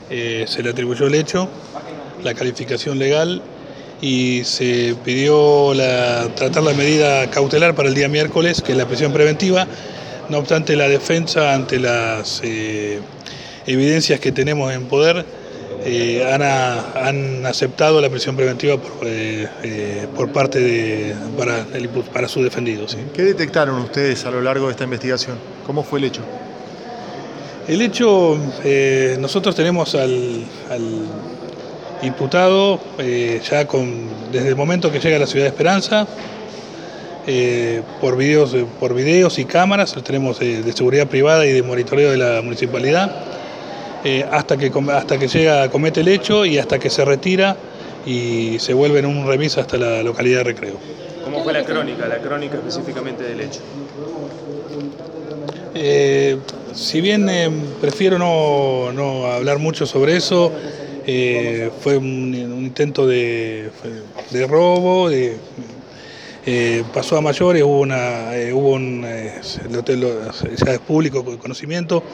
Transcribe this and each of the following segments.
se le atribuyó el hecho, la calificación legal y se pidió tratar la medida cautelar para el día miércoles, que es la prisión preventiva. No obstante, la defensa, ante las evidencias que tenemos en poder, han aceptado la prisión preventiva por parte para su defendido. ¿Sí? ¿Qué detectaron ustedes a lo largo de esta investigación? ¿Cómo fue el hecho? El hecho, nosotros tenemos al imputado desde el momento que llega a la ciudad de Esperanza, por videos y cámaras, tenemos de seguridad privada y de monitoreo de la municipalidad, hasta que llega, comete el hecho y hasta que se retira y se vuelve en un remis hasta la localidad de Recreo. ¿Cómo fue la crónica específicamente del hecho? Si bien prefiero no hablar mucho sobre eso, fue un intento de robo, pasó a mayores, ya es público conocimiento,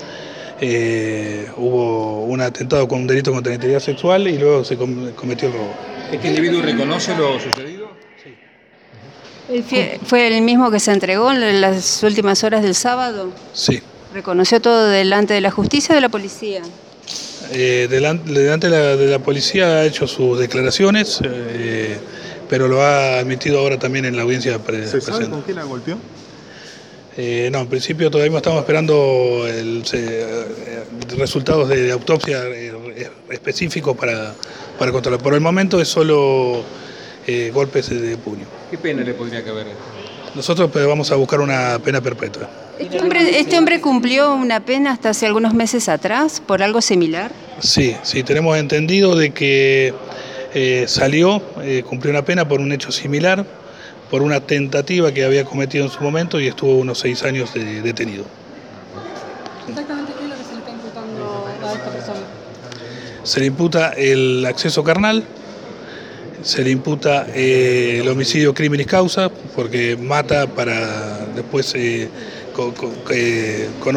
hubo un atentado con un delito contra la integridad sexual y luego se cometió el robo. ¿Este individuo reconoce lo sucedido? Sí. ¿Fue el mismo que se entregó en las últimas horas del sábado? Sí. ¿Reconoció todo delante de la justicia o de la policía? Delante de la policía ha hecho sus declaraciones, pero lo ha admitido ahora también en la audiencia presente. ¿Se sabe con qué la golpeó? No, en principio todavía estamos esperando resultados de autopsia específicos para controlar. Por el momento es solo golpes de puño. ¿Qué pena le podría caber? Nosotros vamos a buscar una pena perpetua. ¿Este hombre cumplió una pena hasta hace algunos meses atrás por algo similar? Sí, tenemos entendido de que cumplió una pena por un hecho similar, por una tentativa que había cometido en su momento y estuvo unos 6 años detenido. ¿Exactamente qué es lo que se le está imputando a esta persona? Se le imputa el acceso carnal, se le imputa el homicidio criminis causa, porque mata para después en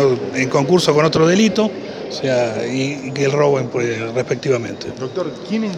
concurso con otro delito, y el robo respectivamente. Doctor, ¿quién